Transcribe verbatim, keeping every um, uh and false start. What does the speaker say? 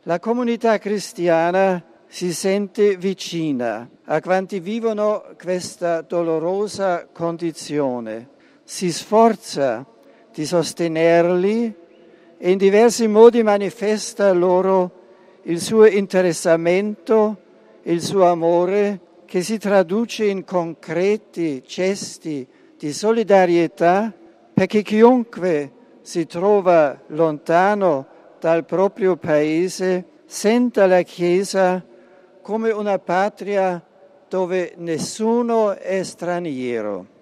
La comunità cristiana si sente vicina a quanti vivono questa dolorosa condizione, si sforza di sostenerli e in diversi modi manifesta loro il suo interessamento, il suo amore, che si traduce in concreti gesti di solidarietà, perché chiunque si trova lontano dal proprio paese senta la Chiesa come una patria dove nessuno è straniero.